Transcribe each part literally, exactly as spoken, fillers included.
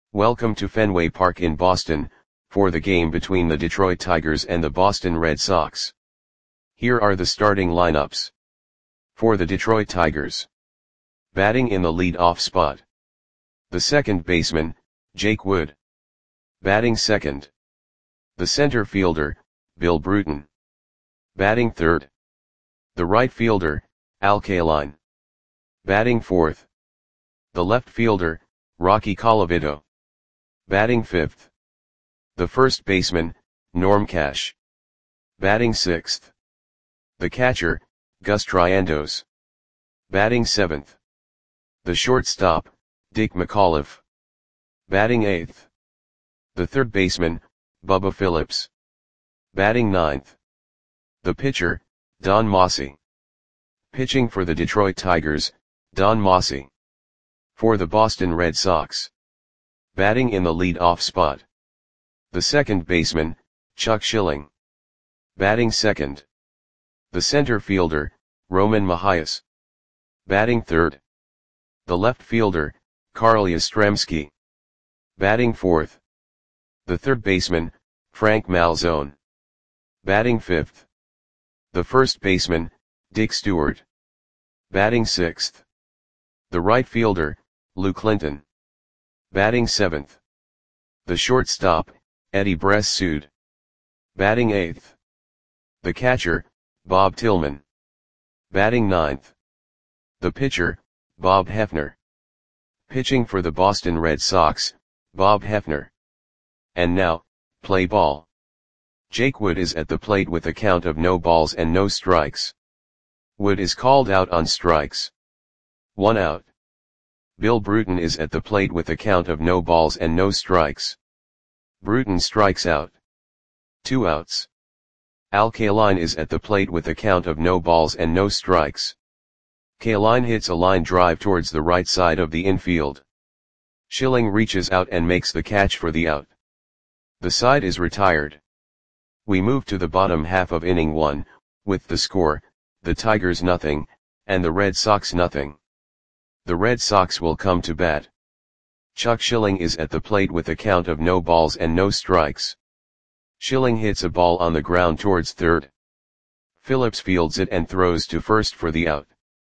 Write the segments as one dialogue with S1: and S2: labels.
S1: Welcome to Fenway Park in Boston, for the game between the Detroit Tigers and the Boston Red Sox. Here are the starting lineups. For the Detroit Tigers. Batting in the lead-off spot. The second baseman, Jake Wood. Batting second. The center fielder, Bill Bruton. Batting third. The right fielder, Al Kaline. Batting fourth. The left fielder, Rocky Colavito. Batting fifth. The first baseman, Norm Cash. Batting sixth. The catcher, Gus Triandos. Batting seventh. The shortstop, Dick McAuliffe. Batting eighth. The third baseman, Bubba Phillips. Batting ninth. The pitcher, Don Mossi. Pitching for the Detroit Tigers, Don Mossi. For the Boston Red Sox. Batting in the lead-off spot. The second baseman, Chuck Schilling. Batting second. The center fielder, Roman Mahias. Batting third. The left fielder, Carl Yastrzemski. Batting fourth. The third baseman, Frank Malzone. Batting fifth. The first baseman, Dick Stewart. Batting sixth. The right fielder, Lou Clinton. Batting seventh. The shortstop, Eddie Bressud. Batting eighth. The catcher, Bob Tillman. Batting ninth. The pitcher, Bob Hefner. Pitching for the Boston Red Sox, Bob Hefner. And now, play ball. Jake Wood is at the plate with a count of no balls and no strikes. Wood is called out on strikes. One out. Bill Bruton is at the plate with a count of no balls and no strikes. Bruton strikes out. Two outs. Al Kaline is at the plate with a count of no balls and no strikes. Kaline hits a line drive towards the right side of the infield. Schilling reaches out and makes the catch for the out. The side is retired. We move to the bottom half of inning one, with the score, the Tigers nothing, and the Red Sox nothing. The Red Sox will come to bat. Chuck Schilling is at the plate with a count of no balls and no strikes. Schilling hits a ball on the ground towards third. Phillips fields it and throws to first for the out.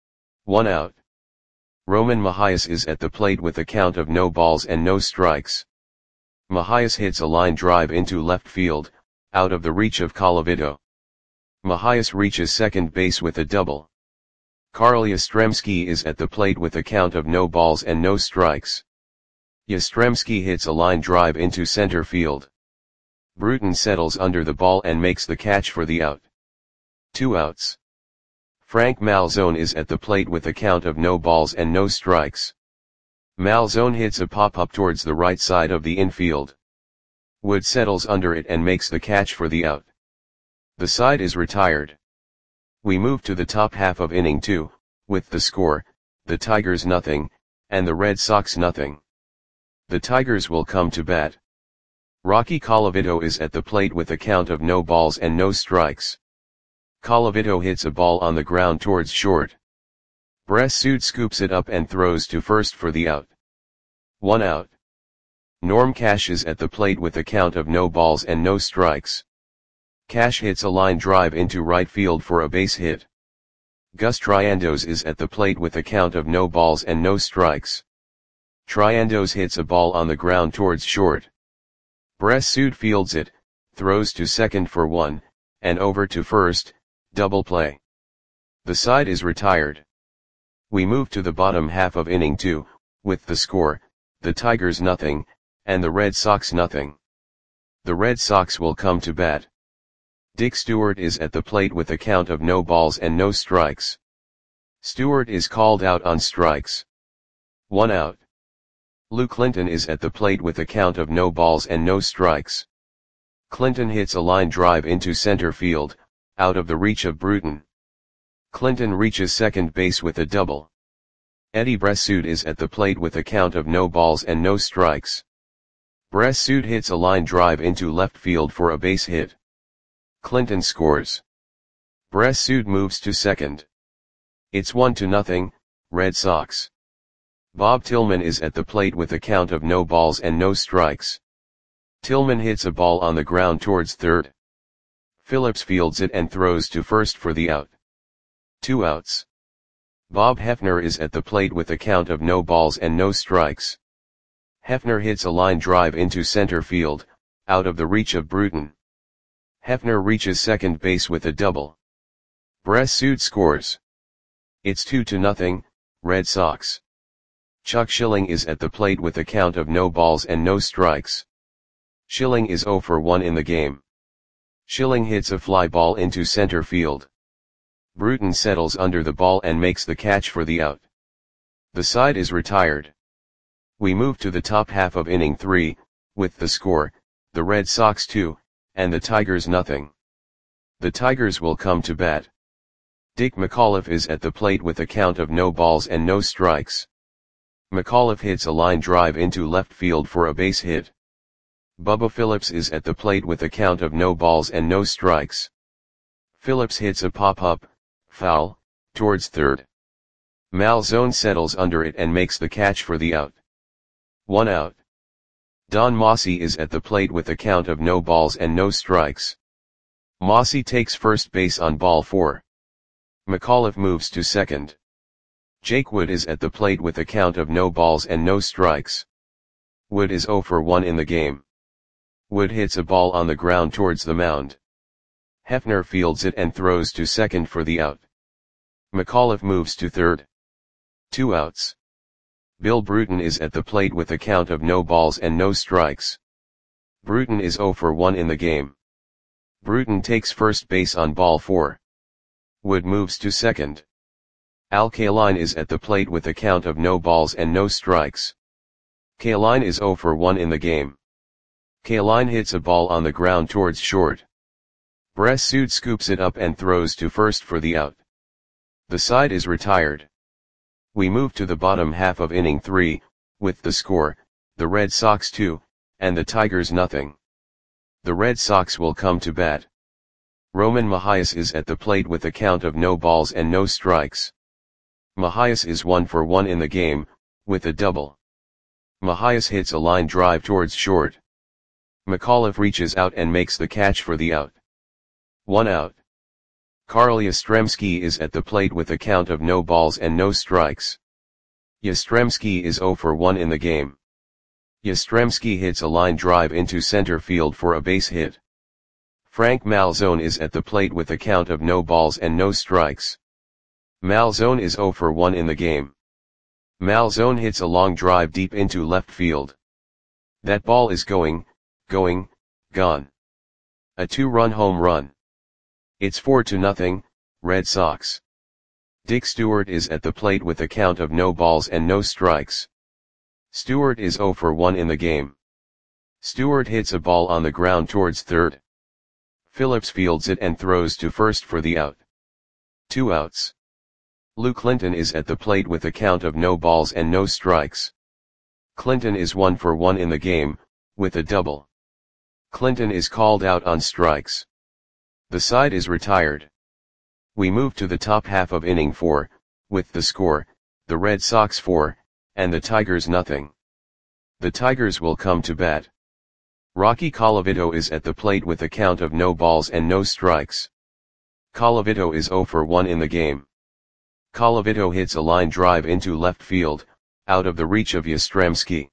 S1: One out. Roman Mahias is at the plate with a count of no balls and no strikes. Mahias hits a line drive into left field, out of the reach of Colavito. Mahias reaches second base with a double. Carl Yastrzemski is at the plate with a count of no balls and no strikes. Yastrzemski hits a line drive into center field. Bruton settles under the ball and makes the catch for the out. Two outs. Frank Malzone is at the plate with a count of no balls and no strikes. Malzone hits a pop-up towards the right side of the infield. Wood settles under it and makes the catch for the out. The side is retired. We move to the top half of inning two, with the score, the Tigers nothing, and the Red Sox nothing. The Tigers will come to bat. Rocky Colavito is at the plate with a count of no balls and no strikes. Colavito hits a ball on the ground towards short. Bressud scoops it up and throws to first for the out. One out. Norm Cash is at the plate with a count of no balls and no strikes. Cash hits a line drive into right field for a base hit. Gus Triandos is at the plate with a count of no balls and no strikes. Triandos hits a ball on the ground towards short. Bressud fields it, throws to second for one, and over to first, double play. The side is retired. We move to the bottom half of inning two, with the score, the Tigers nothing, and the Red Sox nothing. The Red Sox will come to bat. Dick Stewart is at the plate with a count of no balls and no strikes. Stewart is called out on strikes. One out. Lou Clinton is at the plate with a count of no balls and no strikes. Clinton hits a line drive into center field, out of the reach of Bruton. Clinton reaches second base with a double. Eddie Bressud is at the plate with a count of no balls and no strikes. Bressud hits a line drive into left field for a base hit. Clinton scores. Bressud moves to second. It's one to nothing, Red Sox. Bob Tillman is at the plate with a count of no balls and no strikes. Tillman hits a ball on the ground towards third. Phillips fields it and throws to first for the out. Two outs. Bob Hefner is at the plate with a count of no balls and no strikes. Hefner hits a line drive into center field, out of the reach of Bruton. Hefner reaches second base with a double. Bressud scores. It's two to nothing, Red Sox. Chuck Schilling is at the plate with a count of no balls and no strikes. Schilling is oh for one in the game. Schilling hits a fly ball into center field. Bruton settles under the ball and makes the catch for the out. The side is retired. We move to the top half of inning three, with the score, the Red Sox two, and the Tigers nothing. The Tigers will come to bat. Dick McAuliffe is at the plate with a count of no balls and no strikes. McAuliffe hits a line drive into left field for a base hit. Bubba Phillips is at the plate with a count of no balls and no strikes. Phillips hits a pop-up, foul, towards third. Malzone settles under it and makes the catch for the out. One out. Don Mossy is at the plate with a count of no balls and no strikes. Mossy takes first base on ball four. McAuliffe moves to second. Jake Wood is at the plate with a count of no balls and no strikes. Wood is oh for one in the game. Wood hits a ball on the ground towards the mound. Hefner fields it and throws to second for the out. McAuliffe moves to third. Two outs. Bill Bruton is at the plate with a count of no balls and no strikes. Bruton is oh for one in the game. Bruton takes first base on ball four. Wood moves to second. Al Kaline is at the plate with a count of no balls and no strikes. Kaline is oh for one in the game. Kaline hits a ball on the ground towards short. Bressud scoops it up and throws to first for the out. The side is retired. We move to the bottom half of inning three, with the score, the Red Sox two, and the Tigers nothing. The Red Sox will come to bat. Roman Mahias is at the plate with a count of no balls and no strikes. Mahias is one for one in the game, with a double. Mahias hits a line drive towards short. McAuliffe reaches out and makes the catch for the out. One out. Carl Yastrzemski is at the plate with a count of no balls and no strikes. Yastrzemski is oh for one in the game. Yastrzemski hits a line drive into center field for a base hit. Frank Malzone is at the plate with a count of no balls and no strikes. Malzone is oh for one in the game. Malzone hits a long drive deep into left field. That ball is going, going, gone. A two-run home run. It's four to nothing, Red Sox. Dick Stewart is at the plate with a count of no balls and no strikes. Stewart is oh for one in the game. Stewart hits a ball on the ground towards third. Phillips fields it and throws to first for the out. Two outs. Lou Clinton is at the plate with a count of no balls and no strikes. Clinton is one for one in the game, with a double. Clinton is called out on strikes. The side is retired. We move to the top half of inning four, with the score, the Red Sox four, and the Tigers nothing. The Tigers will come to bat. Rocky Colavito is at the plate with a count of no balls and no strikes. Colavito is oh for one in the game. Colavito hits a line drive into left field, out of the reach of Yastrzemski.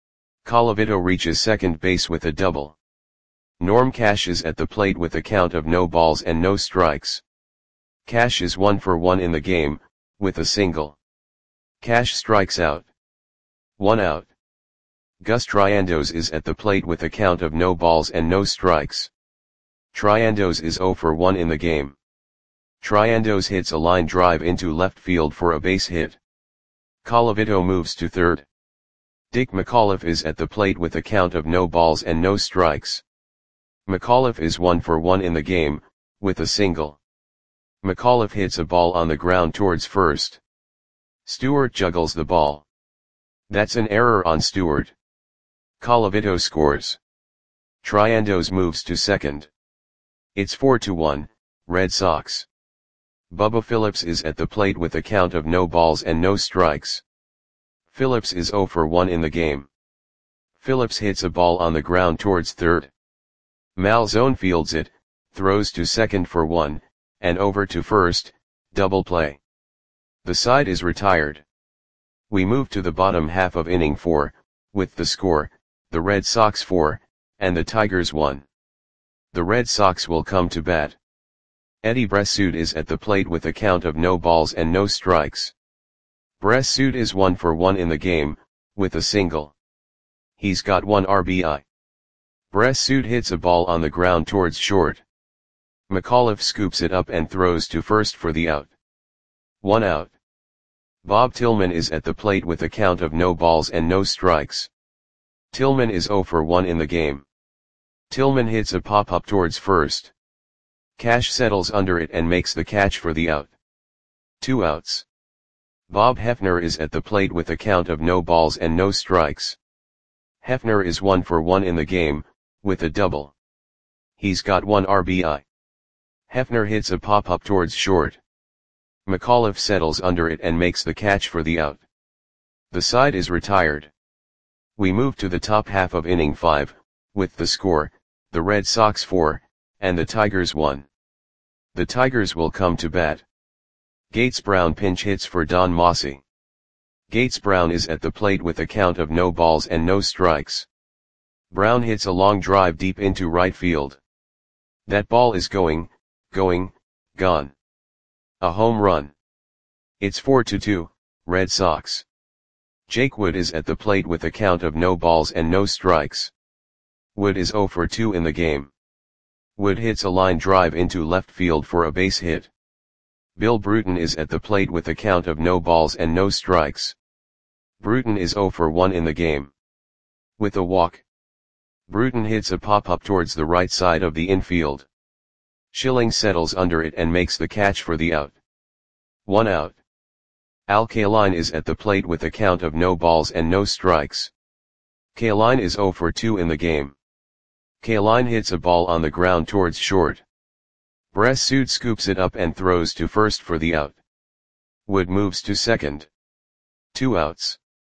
S1: Colavito reaches second base with a double. Norm Cash is at the plate with a count of no balls and no strikes. Cash is one for one in the game, with a single. Cash strikes out. One out. Gus Triandos is at the plate with a count of no balls and no strikes. Triandos is oh for one in the game. Triandos hits a line drive into left field for a base hit. Colavito moves to third. Dick McAuliffe is at the plate with a count of no balls and no strikes. McAuliffe is one for one in the game, with a single. McAuliffe hits a ball on the ground towards first. Stewart juggles the ball. That's an error on Stewart. Colavito scores. Triandos moves to second. It's four to one, Red Sox. Bubba Phillips is at the plate with a count of no balls and no strikes. Phillips is zero for one in the game. Phillips hits a ball on the ground towards third. Malzone fields it, throws to second for one, and over to first, double play. The side is retired. We move to the bottom half of inning four, with the score, the Red Sox four, and the Tigers one. The Red Sox will come to bat. Eddie Bressoud is at the plate with a count of no balls and no strikes. Bressoud is one for one in the game, with a single. He's got one R B I. Bressoud hits a ball on the ground towards short. McAuliffe scoops it up and throws to first for the out. One out. Bob Tillman is at the plate with a count of no balls and no strikes. Tillman is zero for one in the game. Tillman hits a pop-up towards first. Cash settles under it and makes the catch for the out. Two outs. Bob Hefner is at the plate with a count of no balls and no strikes. Hefner is one for one in the game, with a double. He's got one R B I. Hefner hits a pop-up towards short. McAuliffe settles under it and makes the catch for the out. The side is retired. We move to the top half of inning five, with the score, the Red Sox four, and the Tigers one. The Tigers will come to bat. Gates Brown pinch hits for Don Mossy. Gates Brown is at the plate with a count of no balls and no strikes. Brown hits a long drive deep into right field. That ball is going, going, gone. A home run. It's four to two, Red Sox. Jake Wood is at the plate with a count of no balls and no strikes. Wood is zero for two in the game. Wood hits a line drive into left field for a base hit. Bill Bruton is at the plate with a count of no balls and no strikes. Bruton is zero for one in the game. With a walk. Bruton hits a pop-up towards the right side of the infield. Schilling settles under it and makes the catch for the out. One out. Al Kaline is at the plate with a count of no balls and no strikes. Kaline is zero for two in the game. Kaline hits a ball on the ground towards short. Bressoud scoops it up and throws to first for the out. Wood moves to second. Two outs.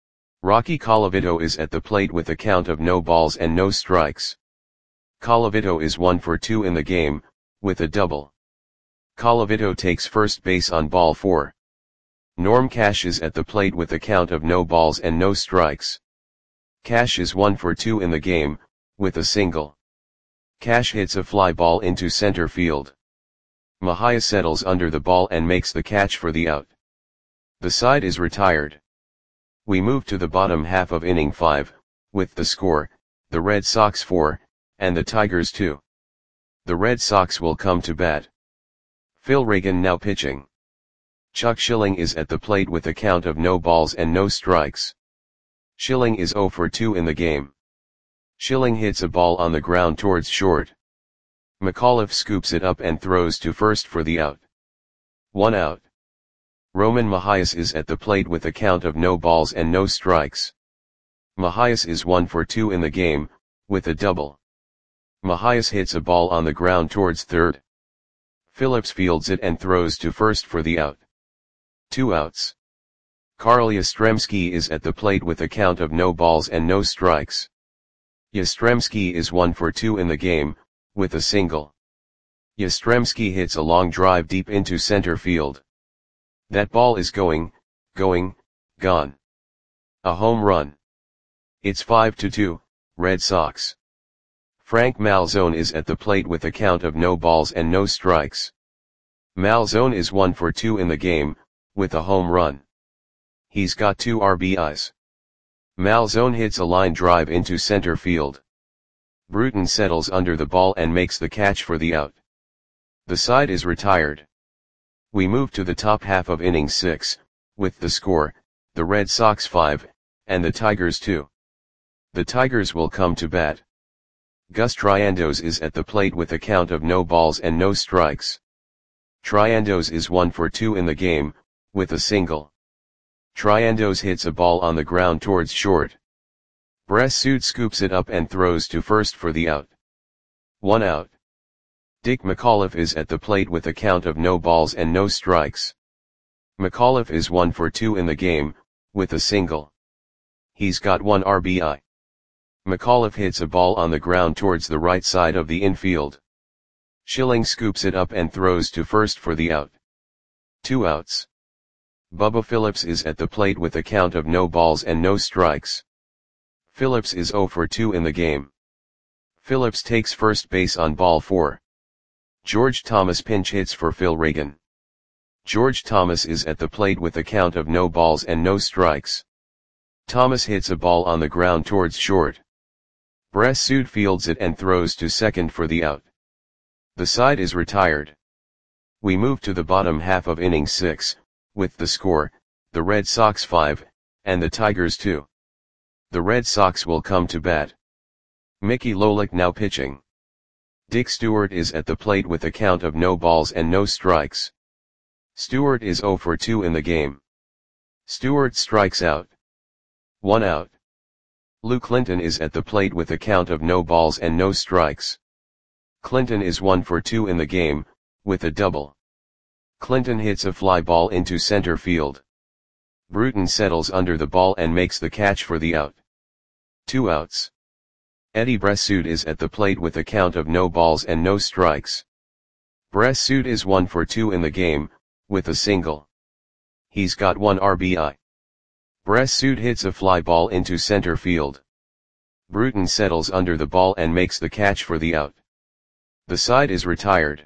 S1: Rocky Colavito is at the plate with a count of no balls and no strikes. Colavito is one for two in the game, with a double. Colavito takes first base on ball four. Norm Cash is at the plate with a count of no balls and no strikes. Cash is one for two in the game, with a single. Cash hits a fly ball into center field. Mahia settles under the ball and makes the catch for the out. The side is retired. We move to the bottom half of inning five, with the score, the Red Sox four, and the Tigers two. The Red Sox will come to bat. Phil Reagan now pitching. Chuck Schilling is at the plate with a count of no balls and no strikes. Schilling is zero for two in the game. Schilling hits a ball on the ground towards short. McAuliffe scoops it up and throws to first for the out. One out. Roman Mahias is at the plate with a count of no balls and no strikes. Mahias is one for two in the game, with a double. Mahias hits a ball on the ground towards third. Phillips fields it and throws to first for the out. Two outs. Carl Yastrzemski is at the plate with a count of no balls and no strikes. Yastrzemski is one for two in the game, with a single. Yastrzemski hits a long drive deep into center field. That ball is going, going, gone. A home run. It's five to two, Red Sox. Frank Malzone is at the plate with a count of no balls and no strikes. Malzone is one for two in the game, with a home run. He's got two R B Is. Malzone hits a line drive into center field. Bruton settles under the ball and makes the catch for the out. The side is retired. We move to the top half of inning six, with the score, the Red Sox five, and the Tigers two. The Tigers will come to bat. Gus Triandos is at the plate with a count of no balls and no strikes. Triandos is one for two in the game, with a single. Triandos hits a ball on the ground towards short. Bressoud scoops it up and throws to first for the out. One out. Dick McAuliffe is at the plate with a count of no balls and no strikes. McAuliffe is one for two in the game, with a single. He's got one R B I. McAuliffe hits a ball on the ground towards the right side of the infield. Schilling scoops it up and throws to first for the out. Two outs. Bubba Phillips is at the plate with a count of no balls and no strikes. Phillips is oh for two in the game. Phillips takes first base on ball four. George Thomas pinch hits for Phil Reagan. George Thomas is at the plate with a count of no balls and no strikes. Thomas hits a ball on the ground towards short. Bressud fields it and throws to second for the out. The side is retired. We move to the bottom half of inning six, with the score, the Red Sox five, and the Tigers two. The Red Sox will come to bat. Mickey Lolick now pitching. Dick Stewart is at the plate with a count of no balls and no strikes. Stewart is oh for two in the game. Stewart strikes out. One out. Lou Clinton is at the plate with a count of no balls and no strikes. Clinton is one for two in the game, with a double. Clinton hits a fly ball into center field. Bruton settles under the ball and makes the catch for the out. Two outs. Eddie Bressud is at the plate with a count of no balls and no strikes. Bressud is one for two in the game, with a single. He's got one R B I. Bressud hits a fly ball into center field. Bruton settles under the ball and makes the catch for the out. The side is retired.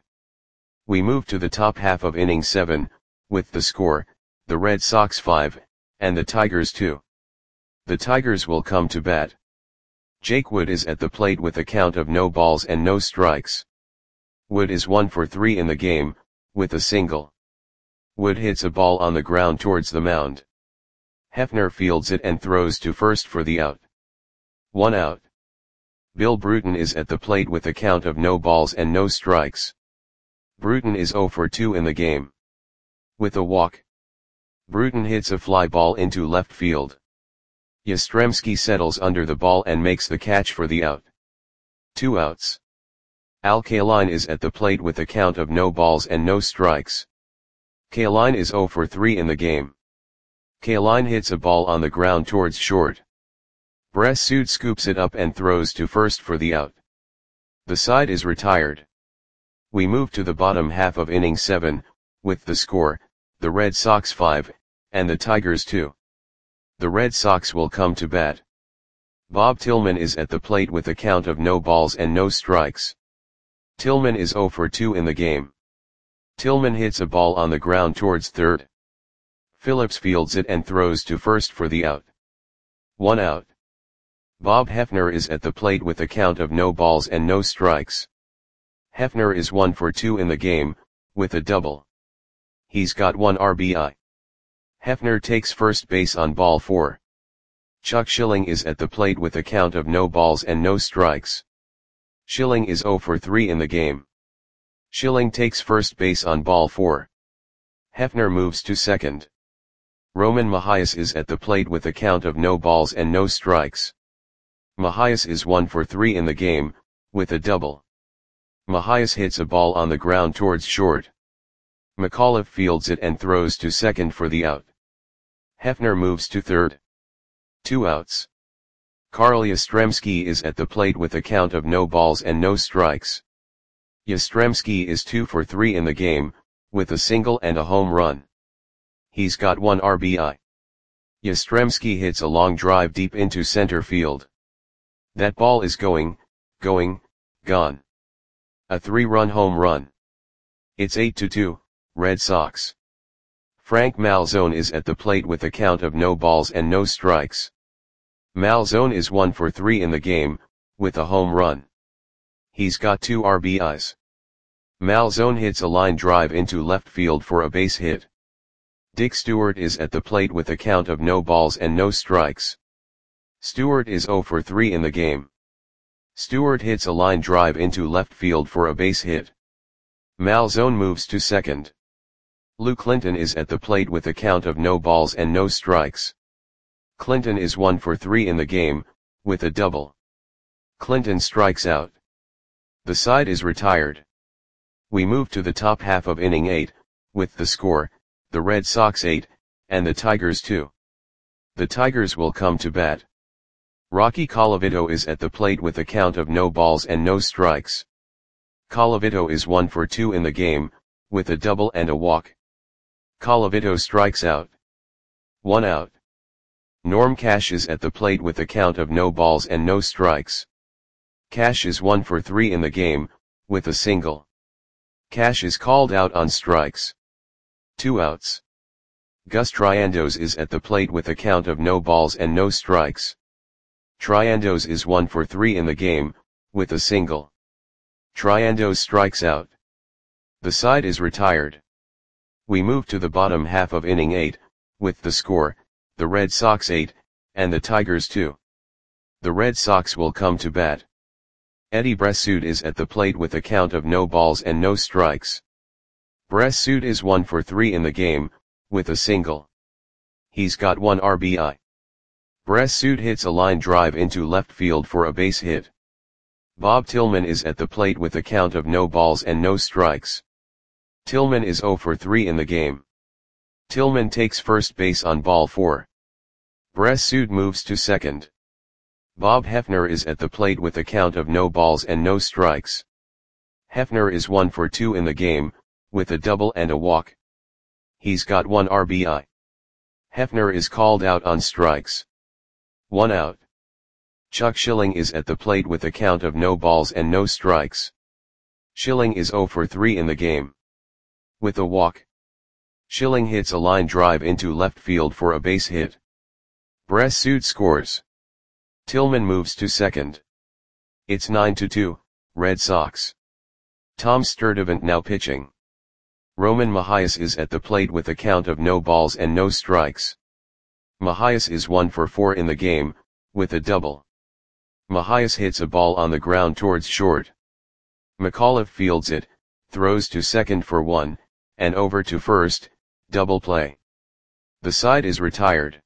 S1: We move to the top half of inning seven, with the score, the Red Sox five, and the Tigers two. The Tigers will come to bat. Jake Wood is at the plate with a count of no balls and no strikes. Wood is one for three in the game, with a single. Wood hits a ball on the ground towards the mound. Hefner fields it and throws to first for the out. One out. Bill Bruton is at the plate with a count of no balls and no strikes. Bruton is oh for two in the game. With a walk. Bruton hits a fly ball into left field. Yastrzemski settles under the ball and makes the catch for the out. Two outs. Al Kaline is at the plate with a count of no balls and no strikes. Kaline is oh for three in the game. Kaline hits a ball on the ground towards short. Bressud scoops it up and throws to first for the out. The side is retired. We move to the bottom half of inning seven, with the score, the Red Sox five, and the Tigers two. The Red Sox will come to bat. Bob Tillman is at the plate with a count of no balls and no strikes. Tillman is oh for two in the game. Tillman hits a ball on the ground towards third. Phillips fields it and throws to first for the out. One out. Bob Hefner is at the plate with a count of no balls and no strikes. Hefner is one for two in the game, with a double. He's got one R B I. Hefner takes first base on ball four. Chuck Schilling is at the plate with a count of no balls and no strikes. Schilling is oh for three in the game. Schilling takes first base on ball four. Hefner moves to second. Roman Mahias is at the plate with a count of no balls and no strikes. Mahias is one for three in the game, with a double. Mahias hits a ball on the ground towards short. McAuliffe fields it and throws to second for the out. Hefner moves to third. Two outs. Carl Yastrzemski is at the plate with a count of no balls and no strikes. Yastrzemski is two for three in the game, with a single and a home run. He's got one R B I. Yastrzemski hits a long drive deep into center field. That ball is going, going, gone. A three-run home run. It's eight to two, Red Sox. Frank Malzone is at the plate with a count of no balls and no strikes. Malzone is one for three in the game, with a home run. He's got two R B Is. Malzone hits a line drive into left field for a base hit. Dick Stewart is at the plate with a count of no balls and no strikes. Stewart is oh for three in the game. Stewart hits a line drive into left field for a base hit. Malzone moves to second. Lou Clinton is at the plate with a count of no balls and no strikes. Clinton is one for three in the game, with a double. Clinton strikes out. The side is retired. We move to the top half of inning eight, with the score, the Red Sox eight, and the Tigers two. The Tigers will come to bat. Rocky Colavito is at the plate with a count of no balls and no strikes. Colavito is one for two in the game, with a double and a walk. Colavito strikes out. One out. Norm Cash is at the plate with a count of no balls and no strikes. Cash is one for three in the game, with a single. Cash is called out on strikes. Two outs. Gus Triandos is at the plate with a count of no balls and no strikes. Triandos is one for three in the game, with a single. Triandos strikes out. The side is retired. We move to the bottom half of inning eight, with the score, the Red Sox eight, and the Tigers two. The Red Sox will come to bat. Eddie Bressoud is at the plate with a count of no balls and no strikes. Bressoud is one for three in the game, with a single. He's got one R B I. Bressoud hits a line drive into left field for a base hit. Bob Tillman is at the plate with a count of no balls and no strikes. Tillman is zero for three in the game. Tillman takes first base on ball four. Bressoud moves to second. Bob Hefner is at the plate with a count of no balls and no strikes. Hefner is one for two in the game, with a double and a walk. He's got one R B I. Hefner is called out on strikes. One out. Chuck Schilling is at the plate with a count of no balls and no strikes. Schilling is zero for three in the game. With a walk. Schilling hits a line drive into left field for a base hit. Bressoud scores. Tillman moves to second. It's nine to two, Red Sox. Tom Sturdivant now pitching. Roman Mahias is at the plate with a count of no balls and no strikes. Mahias is one for four in the game, with a double. Mahias hits a ball on the ground towards short. McAuliffe fields it, throws to second for one, and over to first, double play. The side is retired.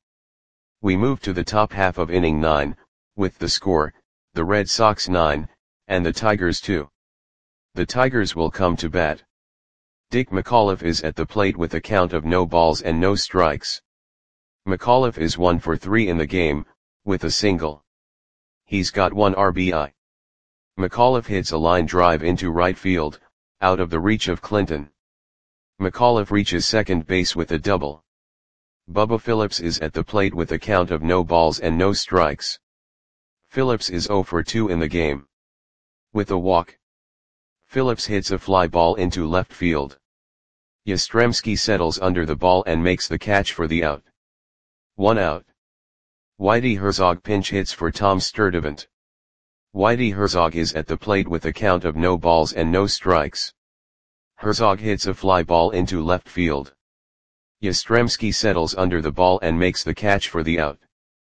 S1: We move to the top half of inning nine, with the score, the Red Sox nine, and the Tigers two. The Tigers will come to bat. Dick McAuliffe is at the plate with a count of no balls and no strikes. McAuliffe is one for three in the game, with a single. He's got one R B I. McAuliffe hits a line drive into right field, out of the reach of Clinton. McAuliffe reaches second base with a double. Bubba Phillips is at the plate with a count of no balls and no strikes. Phillips is zero for two in the game. With a walk. Phillips hits a fly ball into left field. Yastrzemski settles under the ball and makes the catch for the out. One out. Whitey Herzog pinch hits for Tom Sturdivant. Whitey Herzog is at the plate with a count of no balls and no strikes. Herzog hits a fly ball into left field. Yastrzemski settles under the ball and makes the catch for the out.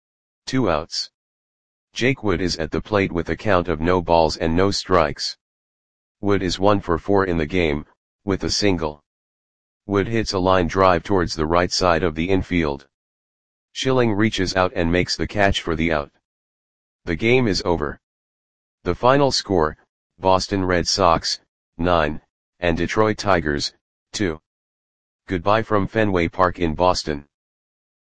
S1: Two outs. Jake Wood is at the plate with a count of no balls and no strikes. Wood is one for four in the game, with a single. Wood hits a line drive towards the right side of the infield. Schilling reaches out and makes the catch for the out. The game is over. The final score, Boston Red Sox, nine, and Detroit Tigers, two. Goodbye from Fenway Park in Boston.